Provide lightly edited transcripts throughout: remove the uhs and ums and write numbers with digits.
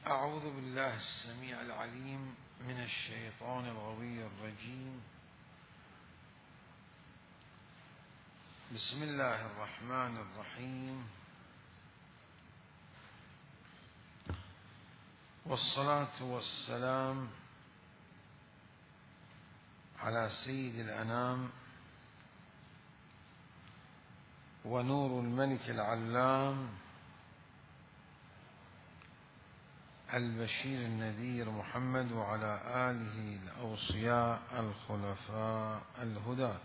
أعوذ بالله السميع العليم من الشيطان الغوي الرجيم. بسم الله الرحمن الرحيم، والصلاة والسلام على سيد الأنام ونور الملك العلام البشير النذير محمد وعلى آله الأوصياء الخلفاء الهداة.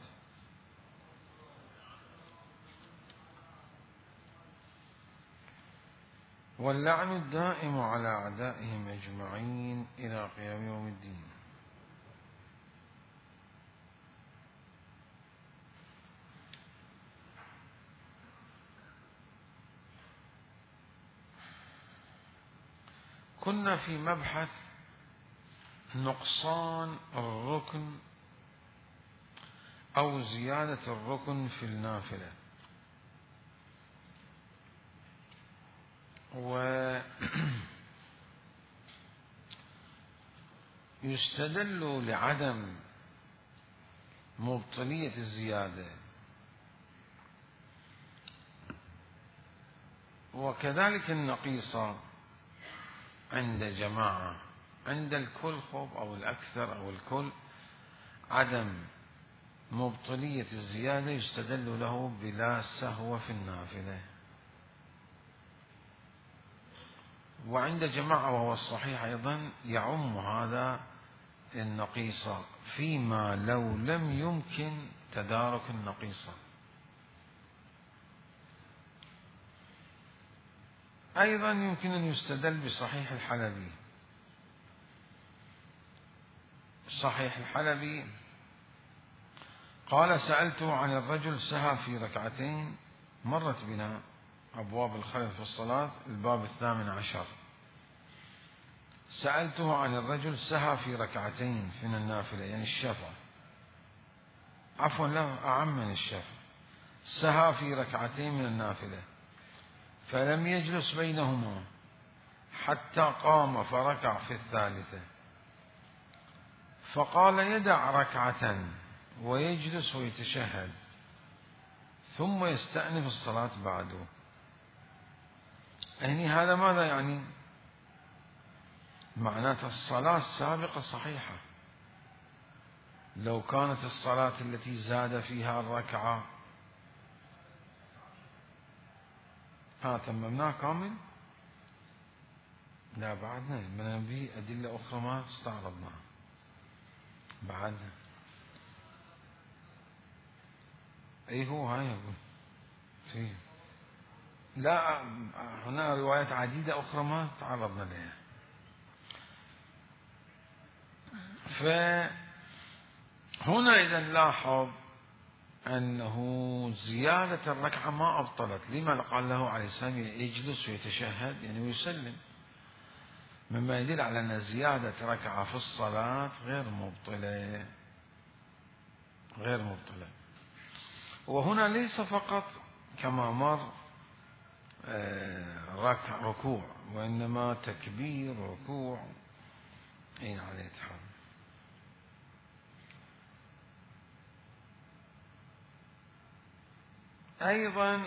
واللعن الدائم على أعدائهم أجمعين إلى قيام يوم الدين. كنا في مبحث نقصان الركن أو زيادة الركن في النافلة، ويستدل لعدم مبطلية الزيادة، وكذلك النقيصة عند جماعة، عند الكل خب أو الأكثر أو الكل عدم مبطلية الزيادة يستدل له بلا سهو في النافلة، وعند جماعة وهو الصحيح أيضا يعم هذا النقيصة فيما لو لم يمكن تدارك النقيصة. أيضا يمكن أن يستدل بصحيح الحلبي. صحيح الحلبي قال: سألته عن الرجل سهى في ركعتين، مرت بنا أبواب الخلل في الصلاة الباب 18. سألته عن الرجل سهى في ركعتين من النافلة، يعني الشفع، عفوا لا أعم من الشفع، سهى في ركعتين من النافلة فلم يجلس بينهما حتى قام فركع في الثالثة، فقال: يدع ركعة ويجلس ويتشهد ثم يستأنف الصلاة بعده. يعني هذا ماذا يعني؟ معناته الصلاة السابقة صحيحة، لو كانت الصلاة التي زاد فيها الركعة تممناها كامل؟ لا بعدنا، من في أدلة أخرى ما استعرضناها بعدنا. أي هو هاي يقول فيه، لا هنا روايات عديدة أخرى ما تعرضنا لها. فهنا إذا نلاحظ أنه زيادة الركعة ما أبطلت. لما قال له عليه السلام يجلس ويتشهد يعني ويسلم، مما يدل على أن زيادة ركعة في الصلاة غير مبطلة، غير مبطلة. وهنا ليس فقط كما مر ركوع، وإنما تكبير ركوع أين عليه تحرم. أيضا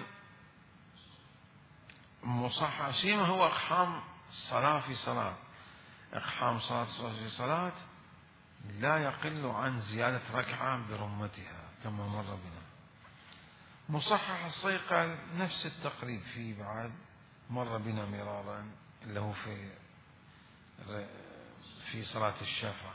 مصحح سيما هو إقحام الصلاة في صلاة، إقحام صلاة في صلاة لا يقل عن زيادة ركعة برمتها كما مر بنا. مصحح الصيقل نفس التقريب فيه بعد مر بنا مرارا، اللي هو في صلاة الشفع.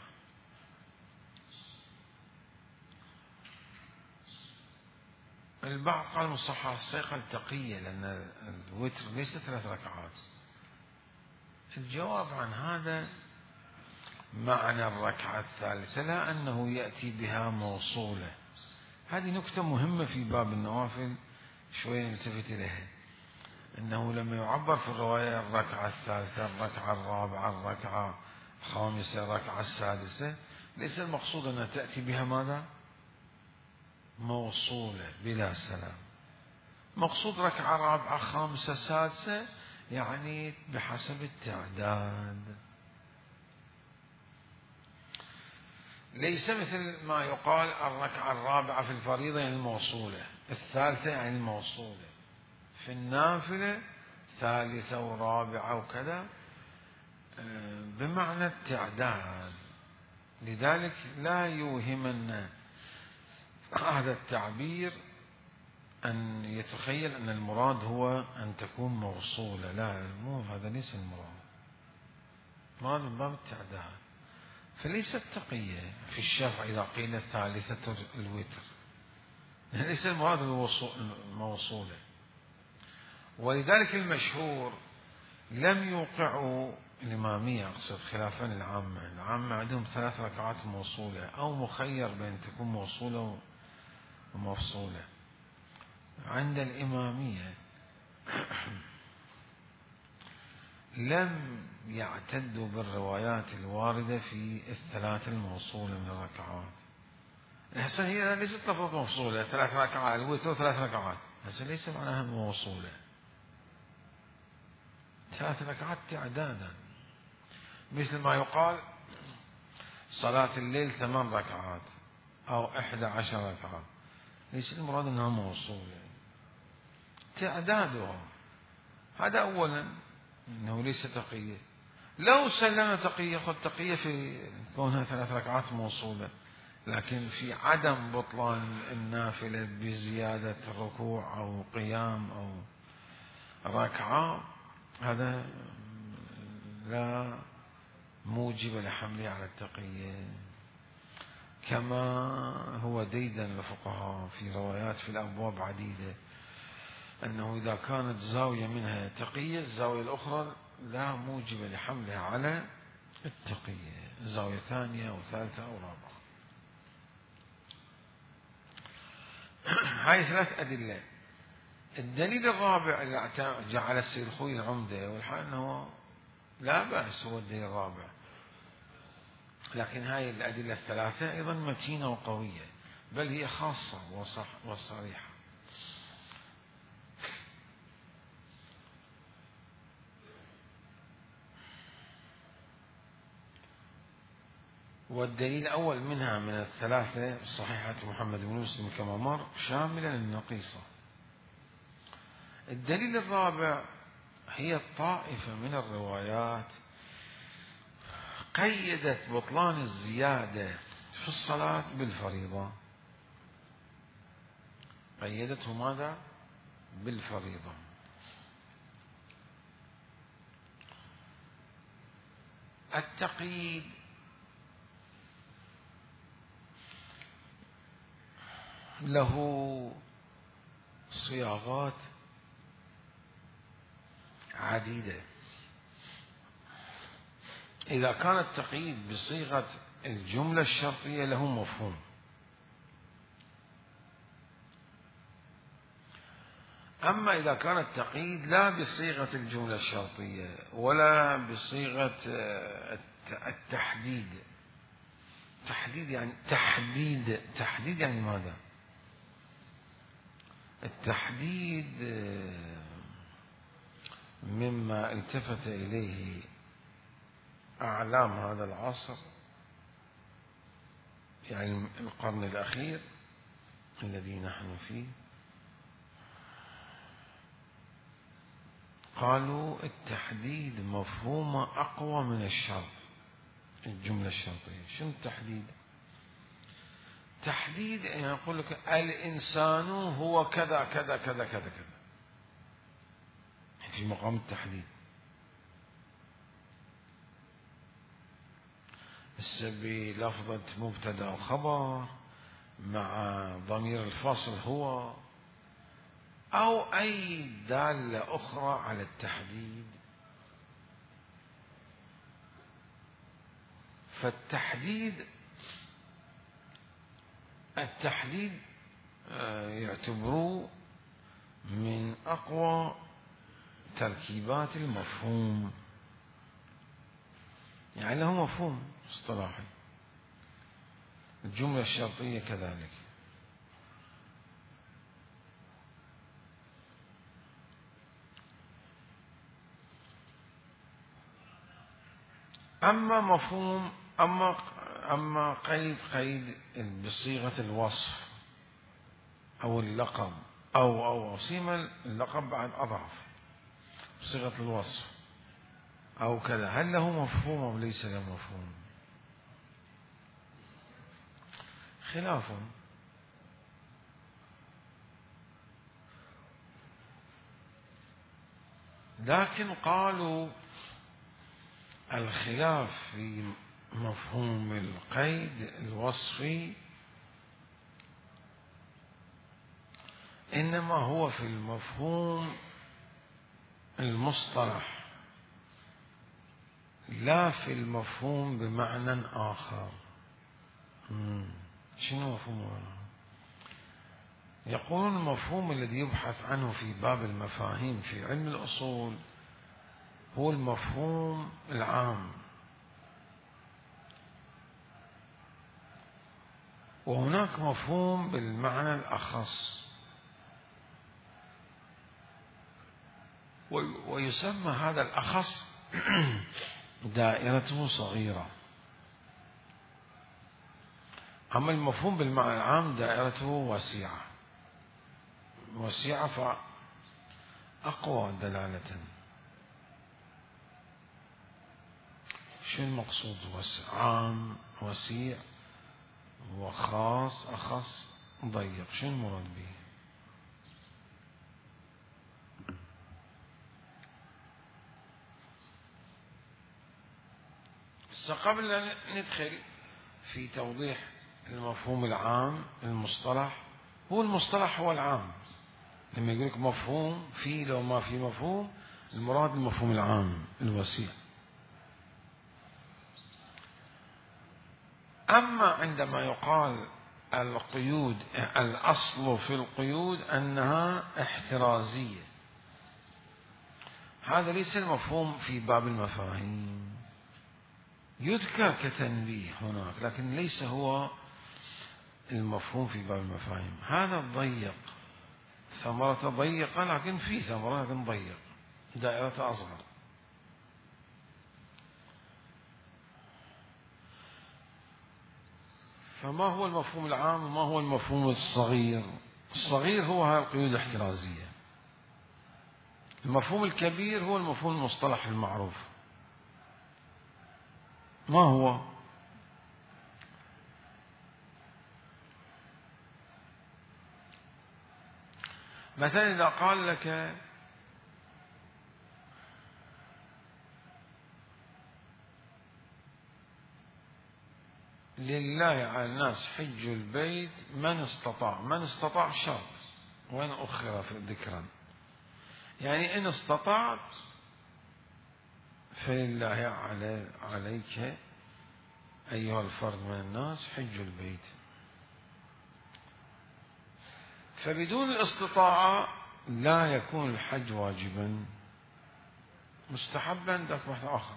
البعض قال مصحح الصيقل تقية لأن الوتر ليس 3 ركعات. الجواب عن هذا معنى الركعة الثالثة لا أنه يأتي بها موصولة. هذه نكتة مهمة في باب النوافل شوي نلتفت إليها، أنه لما يعبر في الرواية الركعة الثالثة، الركعة الرابعة، الركعة الخامسة، الركعة السادسة، ليس المقصود أن تأتي بها ماذا؟ موصولة بلا سلام. مقصود ركعة رابعة خامسة سادسة يعني بحسب التعداد، ليس مثل ما يقال الركعة الرابعة في الفريضة يعني الموصولة، الثالثة يعني الموصولة، في النافلة ثالثة ورابعة وكذا بمعنى التعداد. لذلك لا يوهمنا هذا التعبير أن يتخيل أن المراد هو أن تكون موصولة، لا، مو هذا ليس المراد، المراد من باب التعداد. فليست تقية في الشرع إذا قيل ثالثة الوتر، ليس المراد الموصولة. ولذلك المشهور لم يوقعوا الإمامية، أقصد خلافا العامة، العامة عندهم 3 ركعات موصولة أو مخير بين تكون موصولة ومفصولة. عند الإمامية لم يعتدوا بالروايات الواردة في ال3 الموصولة من الركعات. هسه هي ليست لفظ موصولة 3 ركعات الوتر 3 ركعات، هسه ليس معناها موصولة، 3 ركعات تعدادا، مثل ما يقال صلاة الليل 8 ركعات أو 11 ركعة، ليس المراد أنها موصولة، تعدادها. هذا أولا أنه ليس تقية. لو سلم تقية، خذ تقية في كونها 3 ركعات موصولة، لكن في عدم بطلان النافلة بزيادة ركوع أو قيام أو ركعة، هذا لا موجب لحمله على التقية، كما هو ديدا للفقهاء في روايات في الأبواب عديدة أنه إذا كانت زاوية منها تقية الزاوية الأخرى لا موجب لحملها على التقية، زاوية ثانية أو ثالثة أو رابعة. هاي 3 أدلة. الدليل الرابع اللي جعل السيد الخوي العمدة، والحال أنه لا بأس هو الدليل الرابع، لكن هاي الأدلة ال3 أيضا متينة وقوية، بل هي خاصة وصريحة. والدليل الأول منها من ال3 صحيحة محمد بن مسلم كما مر شاملا للنقيصة. الدليل الرابع هي الطائفة من الروايات قيدت بطلان الزيادة في الصلاة بالفريضة، قيدته ماذا؟ بالفريضة. التقييد له صياغات عديدة. إذا كان التقييد بصيغة الجملة الشرطية له مفهوم، أما إذا كان التقييد لا بصيغة الجملة الشرطية ولا بصيغة التحديد، تحديد يعني تحديد يعني ماذا؟ التحديد مما التفت إليه أعلام هذا العصر، يعني القرن الأخير الذي نحن فيه، قالوا التحديد مفهومه أقوى من الشرط، الجملة الشرطية. شنو التحديد؟ تحديد يعني يقول لك الإنسان هو كذا كذا كذا كذا كذا، في مقام التحديد. بلفظة مبتدأ وخبر مع ضمير الفاصل هو، أو أي دالة أخرى على التحديد. فالتحديد يعتبروه من أقوى تركيبات المفهوم، يعني له مفهوم اصطلاحي. الجملة الشرطية كذلك. أما مفهوم أما قيد بصيغة الوصف أو اللقب أو سيما اللقب بعد أضعف بصيغة الوصف أو كذا، هل له مفهوم أو ليس له مفهوم؟ خلاف. لكن قالوا الخلاف في مفهوم القيد الوصفي إنما هو في المفهوم المصطلح، لا في المفهوم بمعنى آخر. شنو مفهومه؟ يقولون المفهوم الذي يبحث عنه في باب المفاهيم في علم الأصول هو المفهوم العام، وهناك مفهوم بالمعنى الأخص، ويسمى هذا الأخص دائرته صغيرة، أما المفهوم بالمعنى العام دائرته واسعة فأقوى دلالة. شو المقصود؟ عام وسيع وخاص أخص ضيق، شو المراد به؟ قبل أن ندخل في توضيح المفهوم العام المصطلح، هو المصطلح هو العام. لما يقول لك مفهوم في لو ما في مفهوم، المراد المفهوم العام الوسيع. أما عندما يقال القيود، الأصل في القيود أنها احترازية، هذا ليس المفهوم في باب المفاهيم، يذكر كتنبيه هناك لكن ليس هو المفهوم في باب المفاهيم. هذا ضيق، ثمرة ضيقة لكن في ثمرة لكن ضيق، دائرة أصغر. فما هو المفهوم العام وما هو المفهوم الصغير؟ الصغير هو هذه القيود الاحترازية. المفهوم الكبير هو المفهوم المصطلح المعروف. ما هو؟ مثلا إذا قال لك لله على الناس حج البيت من استطاع، من استطاع شرط، وين أخر في ذكرا، يعني إن استطعت فلله عليك أيها الفرد من الناس حج البيت. فبدون الاستطاعة لا يكون الحج واجبا، مستحبا ذاك واحد آخر.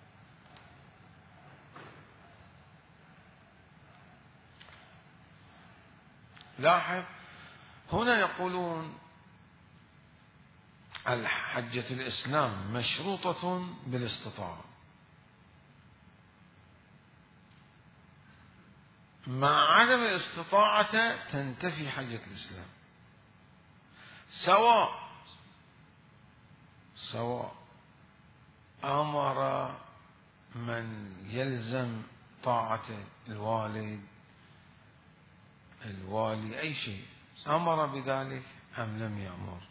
لاحظ هنا يقولون الحجة الإسلام مشروطة بالاستطاعة، مع عدم الاستطاعة تنتفي حجة الإسلام، سواء أمر من يلزم طاعة الوالد الوالي أي شيء، أمر بذلك أم لم يأمر.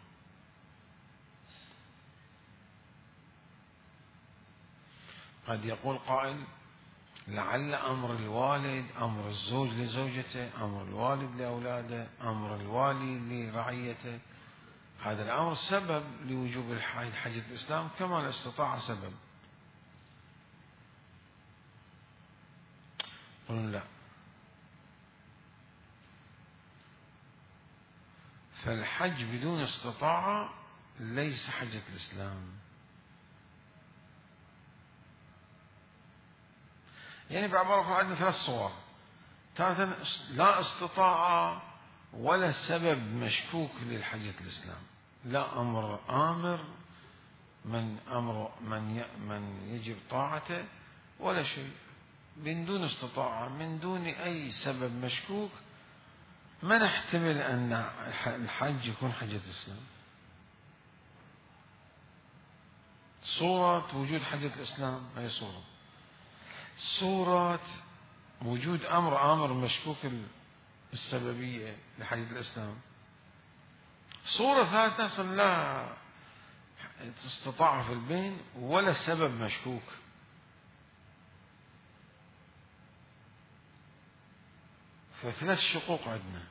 قد يقول قائل لعل أمر الوالد، أمر الزوج لزوجته، أمر الوالد لأولاده، أمر الوالي لرعيته، هذا الأمر سبب لوجوب حجة الإسلام كما الاستطاعة سبب. قلنا لا، فالحج بدون استطاعة ليس حجة الإسلام. يعني بعبارة عندنا ثلاث صور: تارة لا استطاعة ولا سبب مشكوك للحجة الإسلام، لا أمر آمر من يجب طاعته، ولا شيء، من دون استطاعة، من دون أي سبب مشكوك، ما نحتمل أن الحج يكون حجة الإسلام. صورة وجود حجة الإسلام هي صورة وجود أمر مشكوك السببية لحجة الإسلام. صورة ثالثة أصلا لا استطاع في البين ولا سبب مشكوك. فثلاث شقوق عندنا.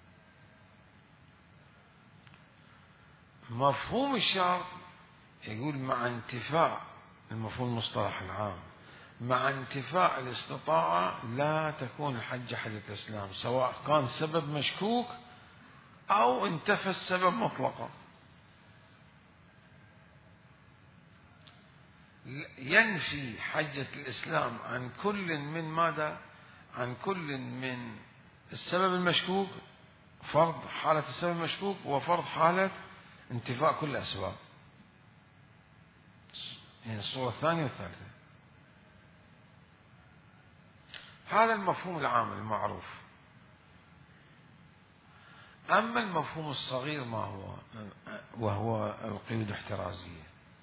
مفهوم الشرط يقول مع انتفاء المفهوم المصطلح العام، مع انتفاء الاستطاعة لا تكون الحجة حجة الإسلام، سواء كان سبب مشكوك أو انتفى السبب مطلقا. ينفي حجة الإسلام عن كل من ماذا؟ عن كل من السبب المشكوك، فرض حالة السبب المشكوك وفرض حالة انتفاء كل الأسباب. يعني الصورة الثانية والثالثة. هذا المفهوم العام المعروف. أما المفهوم الصغير ما هو؟ وهو القيود الاحترازية.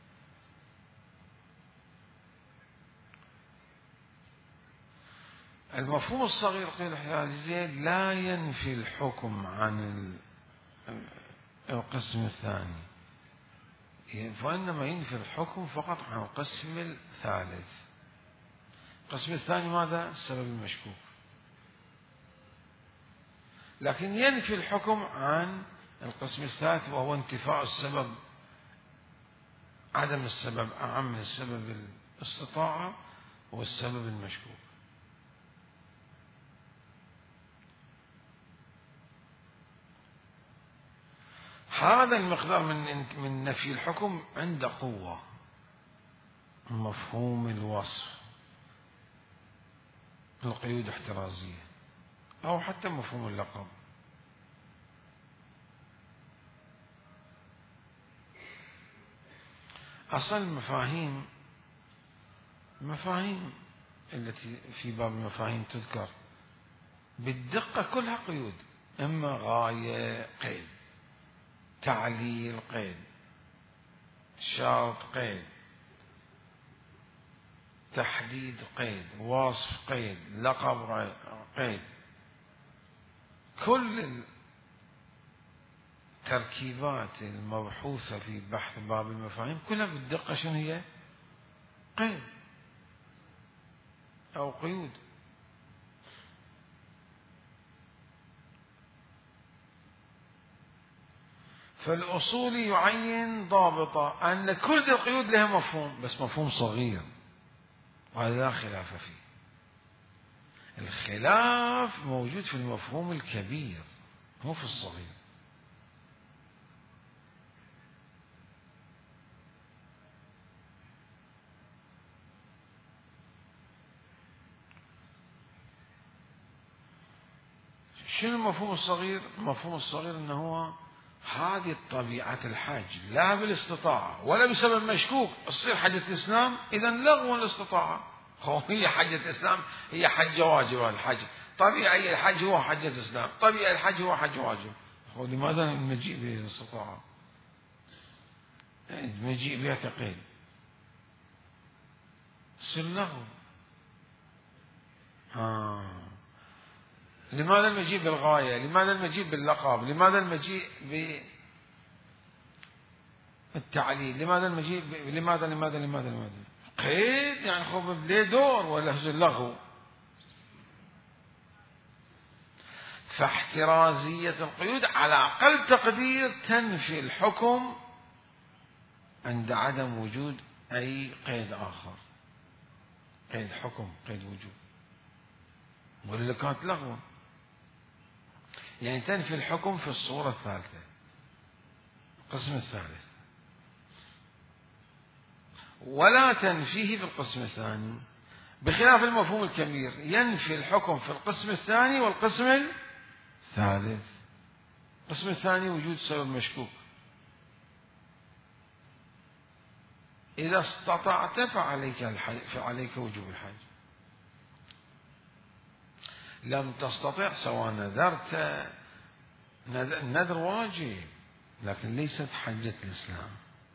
المفهوم الصغير القيود الاحترازية لا ينفي الحكم عن القسم الثاني، فإنما ينفي الحكم فقط عن القسم الثالث. القسم الثاني ماذا؟ السبب المشكوك. لكن ينفي الحكم عن القسم الثالث وهو انتفاء السبب، عدم السبب أعم من السبب الاستطاعة والسبب المشكوك. هذا المقدار من نفي الحكم عند قوة مفهوم الوصف، القيود الاحترازية، أو حتى مفهوم اللقب. أصل المفاهيم التي في باب المفاهيم تذكر بالدقة كلها قيود، إما غاية قيد، تعليل قيد، شرط قيد، تحديد قيد، وصف قيد، لقب قيد. كل التركيبات المبحوثة في بحث باب المفاهيم كلها بالدقة شنو هي؟ قيد أو قيود. فالأصولي يعين ضابطة أن كل القيود لها مفهوم، بس مفهوم صغير، وهذا لا خلاف فيه. الخلاف موجود في المفهوم الكبير مو في الصغير. شنو المفهوم الصغير؟ المفهوم الصغير أنه هو هذه طبيعة الحج، لا بالاستطاعة ولا بسبب مشكوك تصير حجة الإسلام، إذا لغوا الاستطاعة. هي حجة الإسلام هي حجة واجبة. الحج طبيعي، الحج هو حجة الإسلام، طبيعي الحج هو حج واجب. لماذا المجيء بالاستطاعة؟ المجيء بها كقيد يصير لغو. لماذا المجيء بالغاية؟ لماذا المجيء باللقب؟ لماذا المجيء بالتعليل؟ لماذا المجيء لماذا قيد؟ يعني خب ليه دور ولا لغو؟ فاحترازية القيود على أقل تقدير تنفي الحكم عند عدم وجود أي قيد آخر، قيد حكم، قيد وجود، ولا كانت لغوا. يعني تنفي الحكم في الصورة الثالثة، القسم الثالث، ولا تنفيه في القسم الثاني، بخلاف المفهوم الكبير ينفي الحكم في القسم الثاني والقسم الثالث. القسم الثاني وجود سبب مشكوك، إذا استطعت فعليك وجوب الحج. لم تستطع سواء نذرت، النذر واجب لكن ليست حجة الإسلام.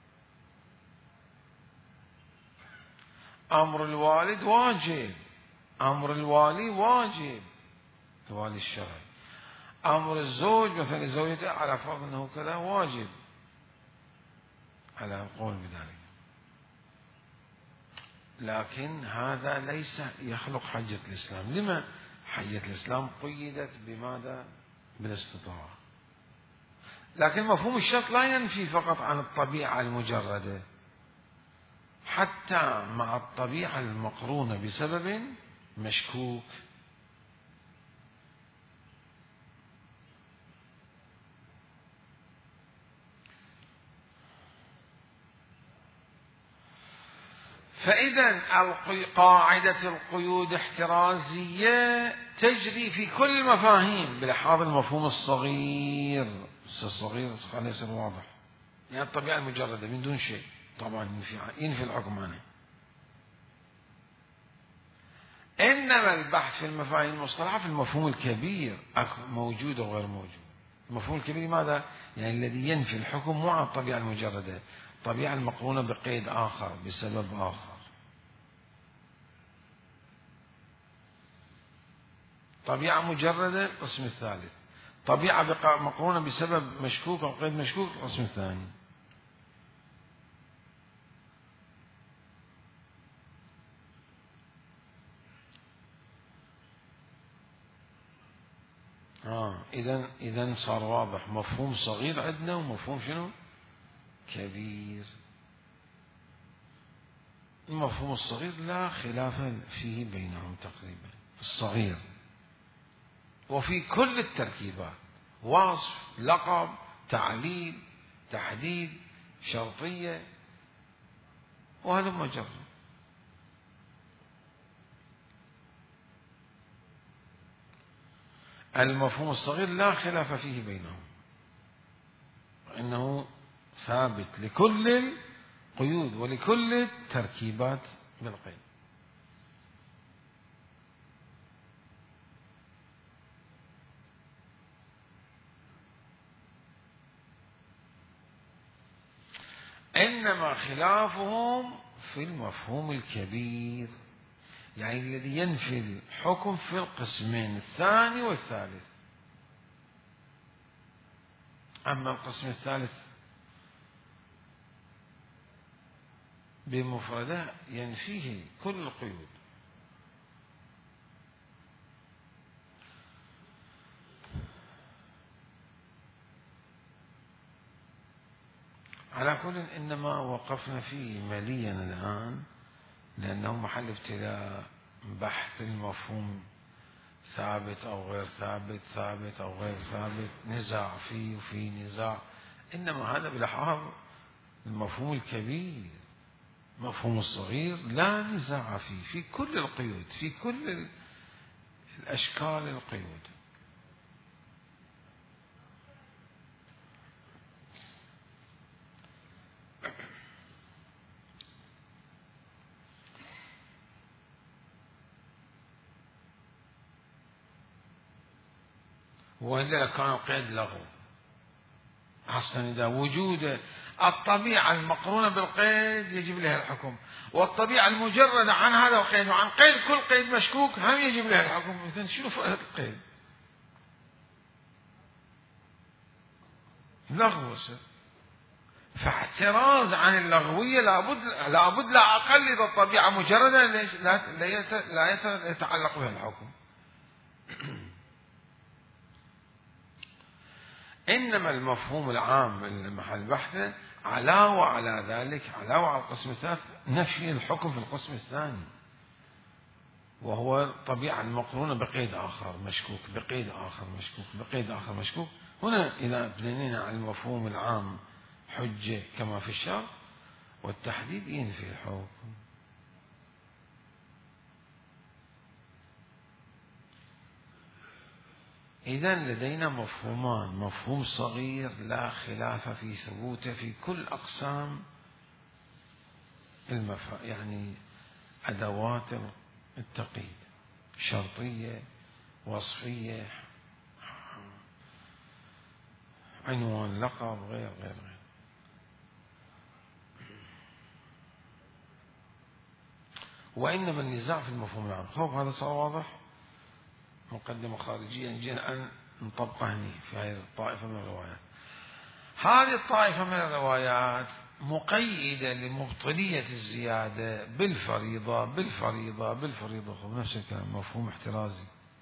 أمر الوالد واجب، أمر الوالي واجب، الوالي الشرعي. أمر الزوج مثلا زوجته على فرض أنه كذا واجب على القول بذلك، لكن هذا ليس يخلق حجة الإسلام. لما؟ حجة الإسلام قيدت بماذا؟ بالاستطاعة. لكن مفهوم الشرط لا ينفي فقط عن الطبيعة المجردة، حتى مع الطبيعة المقرونة بسبب مشكوك. فإذا قاعدة القيود احترازية تجري في كل المفاهيم بلحاظ المفهوم الصغير. الصغير خلينا يصير واضح، يعني الطبيعة المجردة من دون شيء طبعا ينفي الحكم عنه. إنما البحث في المفاهيم المصطلحة في المفهوم الكبير موجود أو غير موجود. المفهوم الكبير ماذا؟ يعني الذي ينفي الحكم مو عن الطبيعة المجردة، الطبيعة المقرونة بقيد آخر بسبب آخر. طبيعة مجردة القسم الثالث، طبيعة مقرونة بسبب مشكوك أو قيد مشكوك القسم الثاني. إذن صار واضح مفهوم صغير عندنا ومفهوم شنو؟ كبير. المفهوم الصغير لا خلاف فيه بينهم تقريبا، الصغير وفي كل التركيبات، وصف، لقب، تعليل، تحديد، شرطية، وهذا مجرد. المفهوم الصغير لا خلاف فيه بينهم، إنه ثابت لكل القيود ولكل التركيبات بالقيد. إنما خلافهم في المفهوم الكبير، يعني الذي ينفي الحكم في القسمين الثاني والثالث. أما القسم الثالث بمفردة ينفيه كل القيود. على كل إنما وقفنا فيه مليا الآن لأنه محل ابتلاء بحث المفهوم ثابت أو غير ثابت، ثابت أو غير ثابت، نزاع فيه وفي نزاع. إنما هذا بلحاظ المفهوم الكبير. مفهوم الصغير لا نزاع فيه في كل القيود، في كل الأشكال القيود. وإلا كان القيد لغو. أصلا إذا وجود الطبيعة المقرونة بالقيد يجب لها الحكم، والطبيعة المجردة عن هذا القيد وعن قيد كل قيد مشكوك هم يجب لها الحكم. إذن شنو فائدة القيد؟ لغو. فاعتراض عن اللغوية لابد لا أقل إذا الطبيعة مجردة لا يتعلق بها الحكم. إنما المفهوم العام المحل بحثه علاوة على ذلك، علاوة على القسم الثالث، نفي الحكم في القسم الثاني، وهو الطبيعة المقرونة بقيد آخر مشكوك، بقيد آخر مشكوك، بقيد آخر مشكوك. هنا إذا بنينا على المفهوم العام حجة كما في الشرع، والتحديد ينفي الحكم. إذن لدينا مفهومان: مفهوم صغير لا خلاف في ثبوته في كل أقسام يعني أدوات التقييد، شرطية، وصفية، عنوان، لقب، غير. وإنما النزاع في المفهوم العام. هذا صار واضح. مقدمة خارجية نجي الآن نطبقها هنا في هذه الطائفة من الروايات. هذه الطائفة من الروايات مقيدة لمبطلية الزيادة بالفريضة. نفس الكلام، مفهوم احترازي.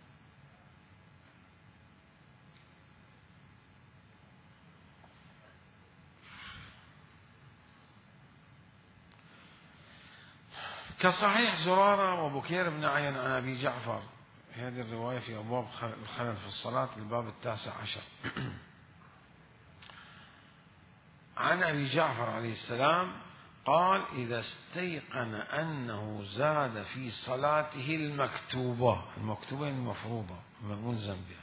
كصحيح زرارة وبكير بن عين عن أبي جعفر، هذه الرواية في أبواب الخلل في الصلاة، الباب 19. عن أبي جعفر عليه السلام قال: إذا استيقن أنه زاد في صلاته المكتوبة المفروضة ملزم بها،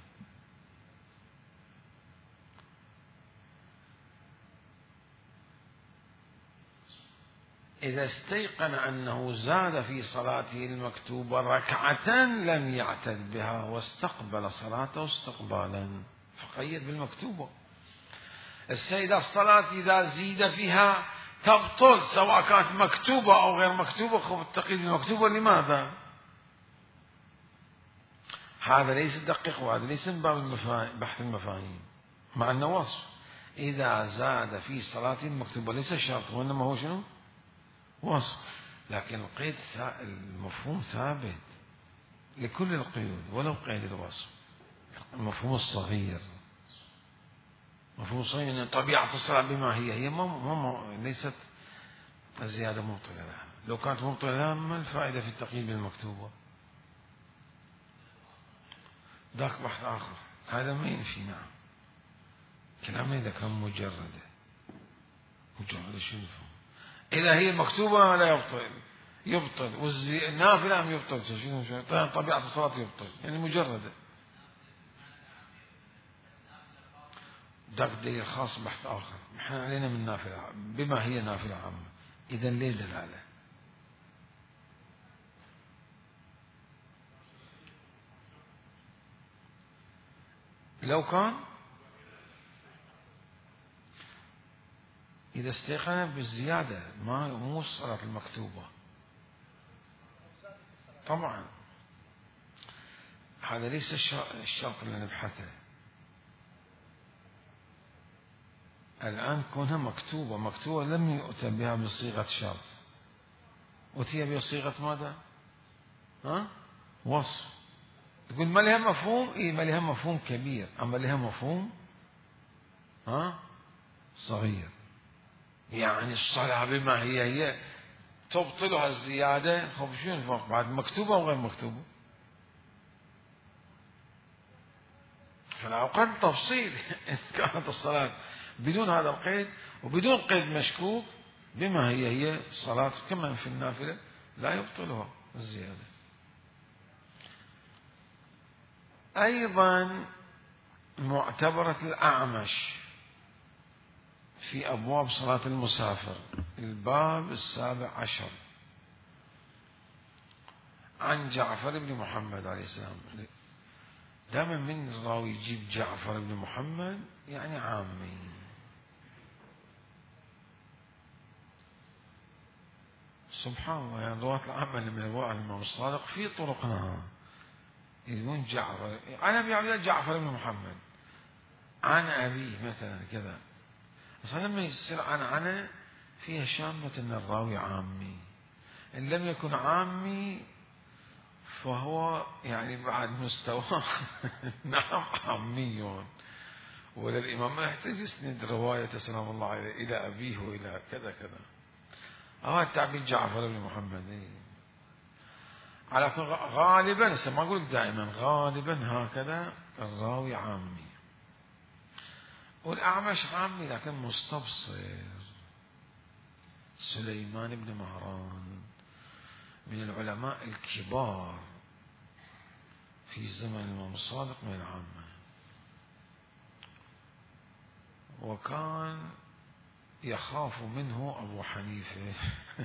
إذا استيقن أنه زاد في صلاته المكتوبة ركعة لم يعتد بها واستقبل صلاته استقبالا، فقيد بالمكتوبة. السيدة الصلاة إذا زيد فيها تبطل، سواء كانت مكتوبة أو غير مكتوبة. خب التقييد المكتوبة لماذا؟ هذا ليس دقيق، وهذا ليس من باب بحث المفاهيم، مع أنه وصف. إذا زاد في صلاة المكتوبة ليس شرط، وإنما هو شنو؟ وصف. لكن القيد المفهوم ثابت لكل القيود ولو قيد الوصف. المفهوم الصغير، مفهوم الصغير أن طبيعة الصلاة بما هي ليست الزيادة مبطلة لها. لو كانت مبطلة لها ما الفائدة في التقييد بالمكتوبة؟ ذاك بحث آخر، هذا ما ينفي. نعم، كلامنا إذا كان مجردة شو نفهم؟ إذا هي مكتوبة لا يبطل، والنافلة أم يبطل؟ شو طبيعة الصلاة يبطل، يعني مجردة. ذاك دليل خاص، بحث آخر. نحن علينا من نافلة بما هي نافلة عامة، إذا ليه دلالة؟ لو كان إذا استيقن بالزيادة، مو الصلاة المكتوبة طبعا. هذا ليس الشرط اللي نبحثه الآن. كونها مكتوبة لم يؤتى بها بصيغة شرط، أتي بصيغة ماذا؟ وصف. تقول ما لها مفهوم؟ ما لها مفهوم كبير، أما لها مفهوم صغير. يعني الصلاة بما هي تبطلها الزيادة. خب شو الفرق بعد مكتوبة وغير مكتوبة؟ فلا أقل تفصيل. إن كانت الصلاة بدون هذا القيد وبدون قيد مشكوك بما هي صلاة كما في النافلة لا يبطلها الزيادة. أيضا معتبرة الأعمش في أبواب صلاة المسافر، الباب 17، عن جعفر بن محمد عليه السلام. دائما من الراوي يجيب جعفر بن محمد يعني عامي. سبحان الله، يعني رواة العامة من رواة الإمام الصادق في طرقنا يقولون جعفر عن أبي عبد الله جعفر بن محمد عن أبيه مثلا كذا. أصلا لما يصير عن فيها شامة أن الراوي عامي. إن لم يكن عامي فهو يعني بعد مستوى نعم عامي. ولا الإمام ما يحتاج يسند رواية سلام الله عليه إلى أبيه وإلى كذا كذا. التعبير جعفر بن محمد على غالبا، ما أقول دائما، غالبا هكذا الراوي عامي. والأعمش عامي لكن مستبصر. سليمان بن مهران من العلماء الكبار في زمن الإمام الصادق من العامة، وكان يخاف منه أبو حنيفة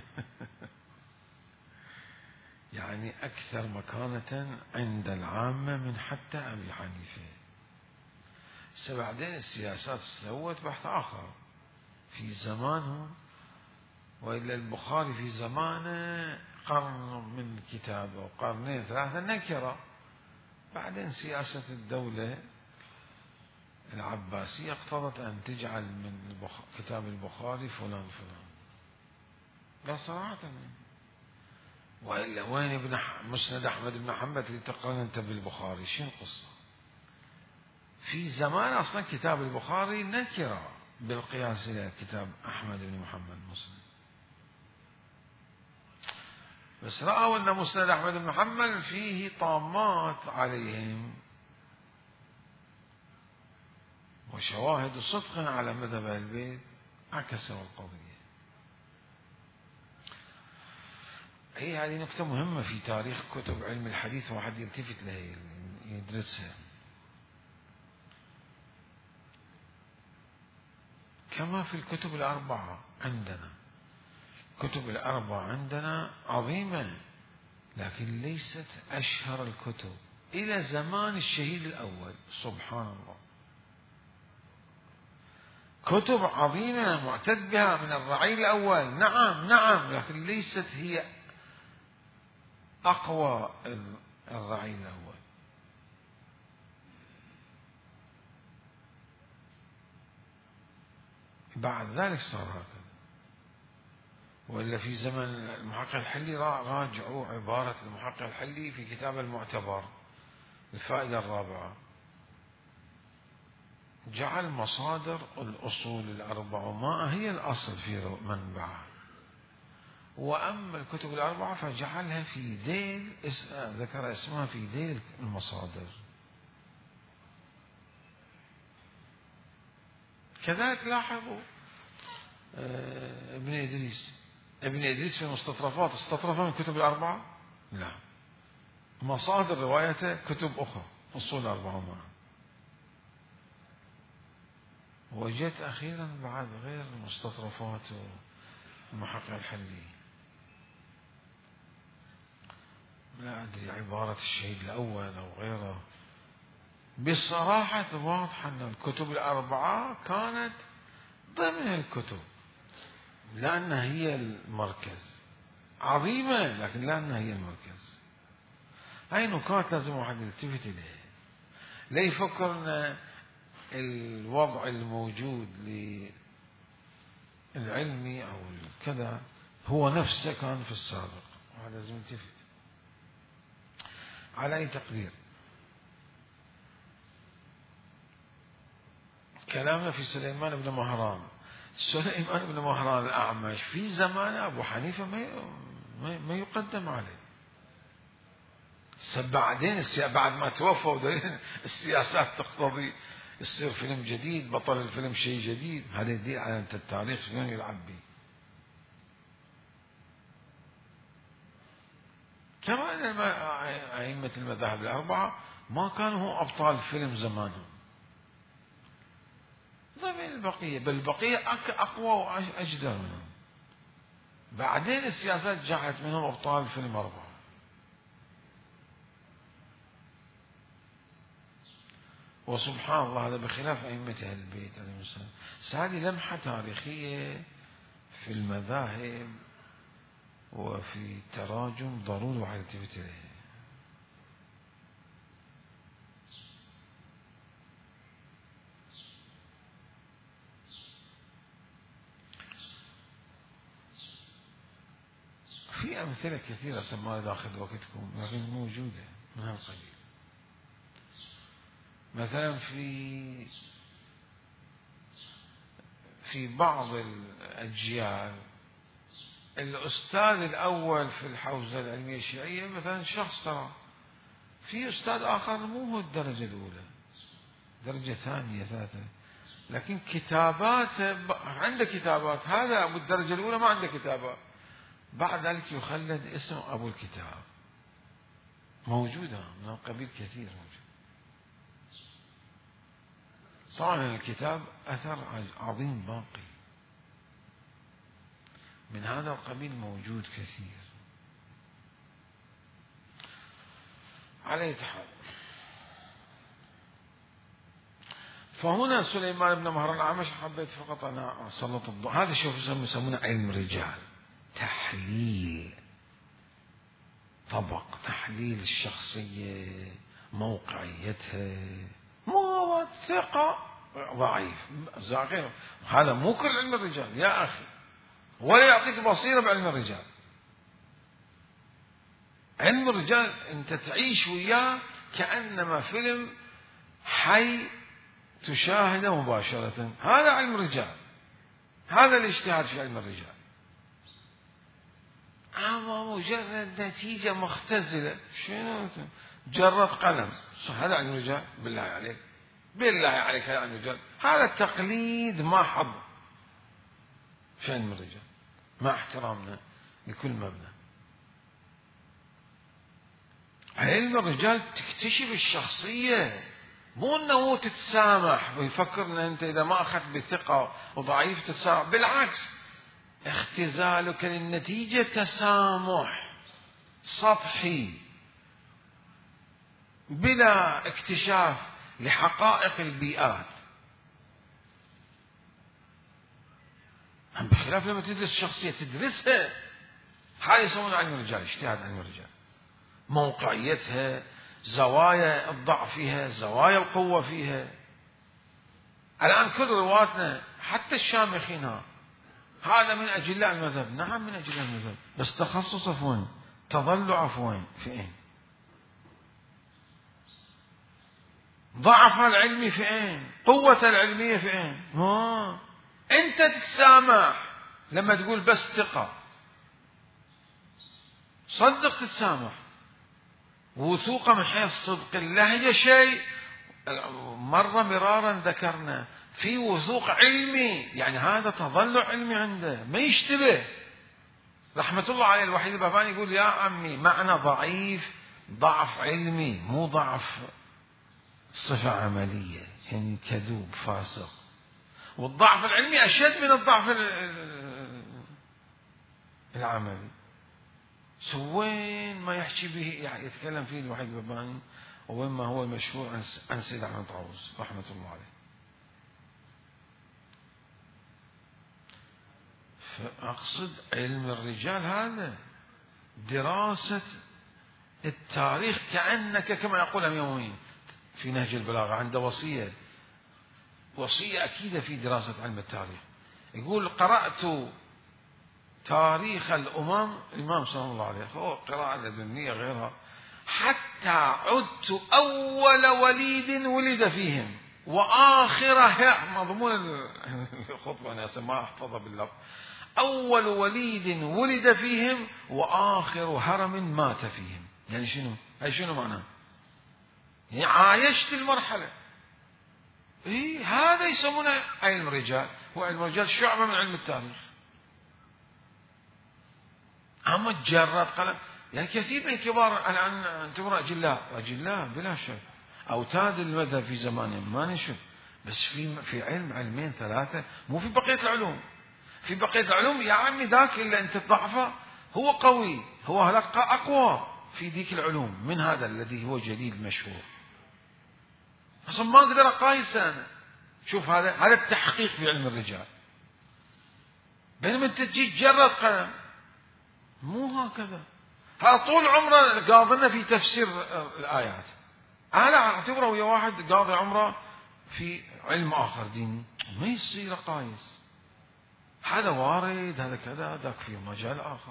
يعني أكثر مكانة عند العامة من حتى أبي حنيفة. بعدين السياسات سوت بحث آخر في زمانه، وإلا البخاري في زمانه قرن من كتابه وقرنين ثلاثة نكرة. بعدين سياسة الدولة العباسية اقتضت أن تجعل من كتاب البخاري فلان فلان. لا صراحة، وإلا وين مسند أحمد بن حنبل اللي تقرن أنت بالبخاري؟ شنو القصة؟ في زمان أصلا كتاب البخاري نكرة بالقياس إلى كتاب أحمد بن محمد مسند، بس رأوا أن مسند أحمد بن محمد فيه طامات عليهم وشواهد صدق على مذهب أهل البيت، عكسوا القضية. هي هذه نقطة مهمة في تاريخ كتب علم الحديث، واحد يلتفت لها يدرسها. كما في الكتب الأربعة عندنا، الكتب الأربعة عندنا عظيمة لكن ليست أشهر الكتب إلى زمان الشهيد الأول. سبحان الله، كتب عظيمة معتد بها من الرعيل الأول، نعم، لكن ليست هي أقوى الرعيل الأول. بعد ذلك صار هكذا. وإلا في زمن المحقق الحلي راجعوا عبارة المحقق الحلي في كتاب المعتبر، الفائدة الرابعة، جعل مصادر الأصول الأربعة ما هي الأصل في منبعها، وأما الكتب الأربعة فجعلها في ذيل، ذكر اسمها في ذيل المصادر. كذلك لاحظوا ابن إدريس في المستطرفات استطرف من الكتب الأربعة؟ لا، مصادر روايته كتب أخرى، أصول الأربعة معا. وجدت أخيرا بعد غير المستطرفات والمحقق الحلي، لا أدري عبارة الشهيد الأول أو غيره، بصراحة واضح أن الكتب الأربعة كانت ضمن الكتب، لأنها هي المركز، عظيمة لكن لأنها هي المركز. هاي نكات لازم واحد يلتفت إليها، لا يفكر أن الوضع الموجود للعلمي أو كذا هو نفسه كان في السابق، واحد لازم يلتفت. على أي تقدير، كلامنا في سليمان بن مهران. سليمان بن مهران الأعمش في زمان أبو حنيفة ما يقدم عليه. بعدين بعد ما توفوا السياسات تقتضي يصير فيلم جديد، بطل الفيلم شيء جديد، هذا يدل على أن التاريخ شلون يلعب به. كمان أئمة المذاهب الأربعة ما كانوا أبطال فيلم زمانهم ضمن البقية، بل البقية أقوى وأجدر منهم. بعدين السياسات جعلت منهم أبطال فيلم أربعة. وسبحان الله هذا بخلاف أئمة أهل البيت عليهم السلام. هذه لمحة تاريخية في المذاهب وفي التراجم ضروري واحد يلتفت إليها. في أمثلة كثيرة ما داخل وقتكم لكن موجودة من هالقبيل. مثلا في بعض الأجيال الأستاذ الأول في الحوزة العلمية الشيعية مثلا شخص ترى، في أستاذ آخر مو هو الدرجة الأولى، درجة ثانية ثالثة، لكن كتاباته عنده كتابات، هذا أبو الدرجة الأولى ما عنده كتابات، بعد ذلك يخلد اسم أبو الكتاب. موجودة من القبيل كثير موجود. طبعا الكتاب أثر عظيم باقي، من هذا القبيل موجود كثير. على حال، فهنا سليمان بن مهران الأعمش حبيت فقط أنا أسلط الضوء. هذا شوف يسمونه علم الرجال، تحليل، طبق تحليل الشخصية، موقعيتها، مو ثقة ضعيف غير. هذا مو كل علم الرجال يا أخي، ولا يعطيك بصيرة بعلم الرجال. علم الرجال أنت تعيش وياه كأنما فيلم حي تشاهده مباشرة. هذا علم الرجال، هذا الاجتهاد في علم الرجال. أما مجرد نتيجة مختزلة، شنو جرد قلم، هذا علم الرجال؟ بالله عليك، بالله عليك هذا علم الرجال؟ هذا التقليد ما حظ في علم الرجال، مع احترامنا لكل مبنى. علم الرجال تكتشف الشخصية، مو انه تتسامح ويفكر ان انت اذا ما اخذت بثقة وضعيف تتسامح. بالعكس، اختزالك للنتيجة تسامح سطحي بلا اكتشاف لحقائق البيئات. بخلاف لما تدرس الشخصية تدرسها، هذا يسمونه علم الرجال، اجتهاد علم الرجال، موقعيتها، زوايا الضعف فيها، زوايا القوة فيها. الآن كل رواتنا حتى الشامخين هذا من أجلاء المذهب، نعم من أجلاء المذهب، بس تخصصه في وين؟ تضلعه في وين؟ في أين؟ ضعف العلمي في أين؟ قوة العلمية في أين؟ أنت تتسامح لما تقول بس ثقة، صدق تتسامح. وثوقة من حيث صدق اللهجة شيء، مرة مرارا ذكرنا في وثوق علمي، يعني هذا تضلع علمي عنده ما يشتبه. رحمة الله عليه الوحيد الباباني يقول يا عمي معنى ضعيف ضعف علمي، مو ضعف صفة عملية، يعني كذوب فاسق. والضعف العلمي أشد من الضعف العملي. وين ما يحكي به يعني يتكلم فيه الوحيد الباباني، وين ما هو مشهور عن سيد أحمد طاووس رحمة الله عليه. فأقصد علم الرجال هذا دراسة التاريخ، كأنك كما يقول أمير في نهج البلاغة عنده وصية أكيدة في دراسة علم التاريخ. يقول قرأت تاريخ الأمم الإمام صلى الله عليه وسلم، فهو قراءة لدنية غيرها، حتى عدت أول وليد ولد فيهم وآخره، مضمون الخطبة أنا ما أحفظها باللفظ، أول وليد ولد فيهم وآخر هرم مات فيهم. يعني شنو؟ هاي شنو معناه؟ يعني عايشت المرحلة. هذا يسمونه علم الرجال. هو علم الرجال شعبة من علم التاريخ. أما تجرد قلم، يعني كثير من الكبار الآن نعتبر أجلاء بلا شك، أوتاد المذهب في زمانهم ما نشوف، بس في علمين ثلاثة، مو في بقية العلوم. في بقية العلوم يا عمي ذاك اللي أنت تضعفه هو قوي، هو هلقة أقوى في ذيك العلوم من هذا الذي هو جديد مشهور. أصلا ما أقدر أقايس أنا. شوف هذا التحقيق في علم الرجال. بينما أنت تجي تجرد قلم، مو هكذا. هذا طول عمره قاضنا في تفسير الآيات. أنا أعتبره ويا واحد قاضي عمره في علم آخر ديني، ما يصير قايس. هذا وارد، هذا كذا، ذاك في مجال آخر.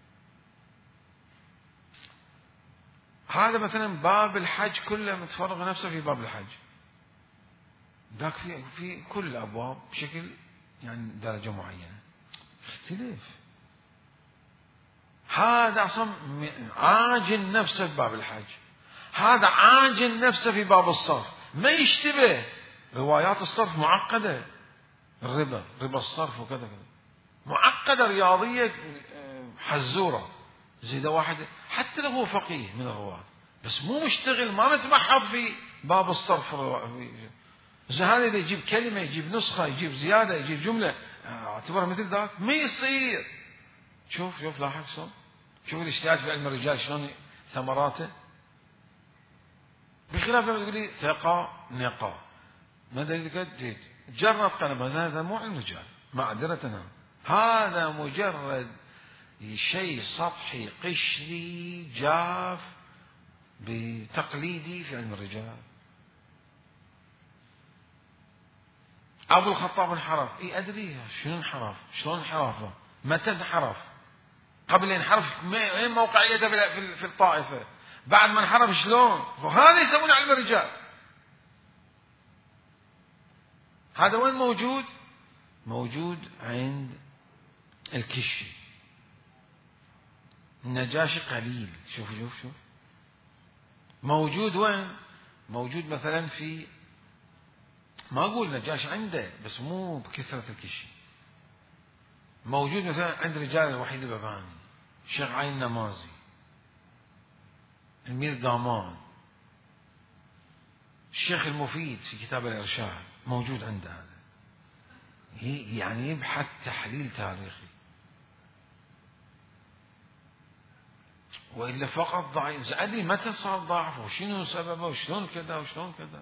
هذا مثلا باب الحج كله متفرغ نفسه في باب الحج، ذاك في كل الأبواب بشكل يعني درجة معينة، اختلاف. هذا أصلا عاجن نفسه في باب الحج، هذا عاجن نفسه في باب الصرف، ما يشتبه. روايات الصرف معقدة، ربا الصرف وكذا كذا معقدة، رياضية حزورة. زي ده واحد حتى لو هو فقيه من الرواة بس مو مشتغل، ما متمحض في باب الصرف. زي هذا اللي يجيب كلمة، يجيب نسخة، يجيب زيادة، يجيب جملة، اعتبرها مثل ذاك ما يصير. شوف لاحظ شلون، شوف الاجتهاد في علم الرجال شلون ثمراته، بخلاف لما تقول لي ثقة نقا ماذا جيد جرد قلم، هذا مو علم رجال معذرة، هذا مجرد شيء سطحي قشري جاف بتقليدي في علم الرجال. أبو الخطاب انحرف، أدري شنو انحرف، شلون انحرافه، متى انحرف، قبل أن ينحرف وين موقعيته في الطائفة، بعد ما انحرف شلون، هذا يسمونه علم الرجال. هذا وين موجود؟ موجود عند الكشي، النجاشي قليل. شوف موجود وين؟ موجود مثلا في، ما أقول نجاشي عنده بس مو بكثرة الكشي، موجود مثلا عند رجال الوحيد الباباني، الشيخ عين النمازي، المير دامان، الشيخ المفيد في كتاب الإرشاد موجود عنده. هذا يعني يبحث تحليل تاريخي، وإلا فقط ضعيف. أدري متى صار ضعف وشنو سببه وشلون كذا وشلون كذا.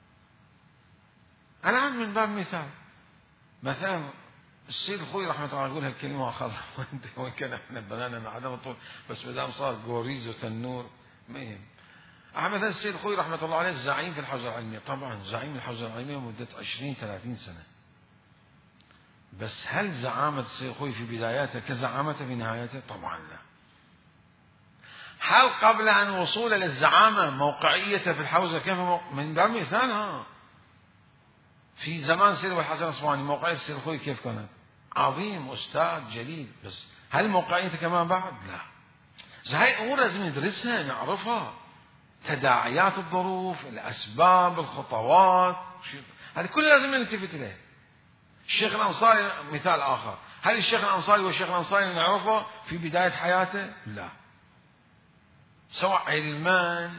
الآن من باب مثال، مثلا السيد الخوي رحمة الله يقول هالكلمة وأخذها وإن كان احنا بنانا عدم الطول، بس مدام صار قوريز وتنور ما يهم. مثلا السيد الخوي رحمة الله عليه الزعيم في الحوزة العلمية، طبعا زعيم الحوزة العلمية مدة 20-30 سنة، بس هل زعامة السيد الخوي في بداياته كزعامته في نهايته؟ طبعا لا. هل قبل أن وصوله للزعامة موقعيته في الحوزة كيف من باب مثال، في زمان سيد الحسن الصواني موقعية السيد الخوي كيف كانت؟ عظيم، أستاذ جليل، بس هل موقعيته كمان بعد؟ لا. هاي الأمور لازم ندرسها نعرفها، تداعيات الظروف، الأسباب، الخطوات، هذه كلها لازم نلتفت إليها. الشيخ الأنصاري مثال آخر، هل الشيخ الأنصاري والشيخ الأنصاري نعرفه في بداية حياته؟ لا. سواء علمان،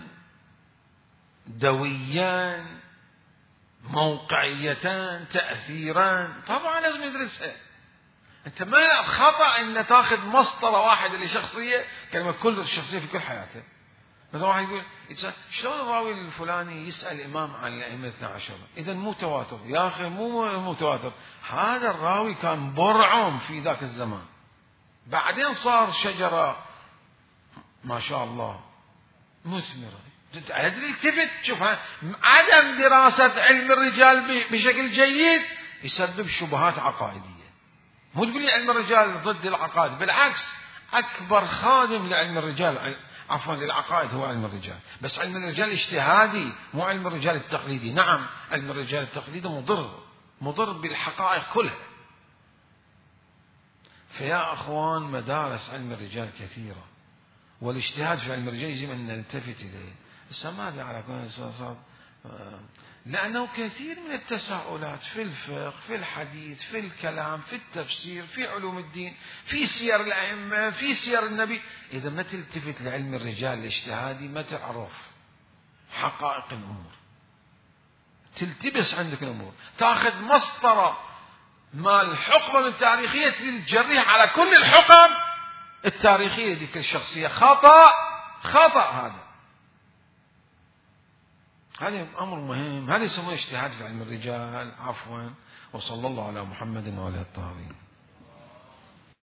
دويان، موقعيتان، تأثيران، طبعا لازم ندرسها. انت ما خطأ ان تاخذ مسطرة واحدة لشخصية كلمة كل الشخصية في كل حياته. مثلا واحد يقول شلون الراوي الفلاني يسأل الإمام عن الأئمة 12؟ إذا مو تواتر يا أخي، مو متواتر، هذا الراوي كان برعم في ذاك الزمان، بعدين صار شجرة ما شاء الله مثمرة. أدري التفت شوفها، عدم دراسة علم الرجال بشكل جيد يسبب شبهات عقائدية. مو تقول لي علم الرجال ضد العقائد، بالعكس أكبر خادم لعلم الرجال عفوا للعقائد هو علم الرجال، بس علم الرجال اجتهادي مو علم الرجال التقليدي. نعم علم الرجال التقليدي مضر بالحقائق كلها. فيا أخوان مدارس علم الرجال كثيرة، والاجتهاد في علم الرجال يجب أن نلتفت إليه. ماذا على كل صار؟ لأنه كثير من التساؤلات في الفقه، في الحديث، في الكلام، في التفسير، في علوم الدين، في سير الأئمة، في سير النبي، إذا ما تلتفت لعلم الرجال الاجتهادي ما تعرف حقائق الأمور، تلتبس عندك الأمور، تأخذ مسطرة ما الحقبة من التاريخية تجريها على كل الحقب التاريخية ذيك الشخصية. خطأ هذا أمر مهم، هذا يسمونه اجتهاد في علم الرجال. عفوا، وصلى الله على محمد وعلى الطاهرين.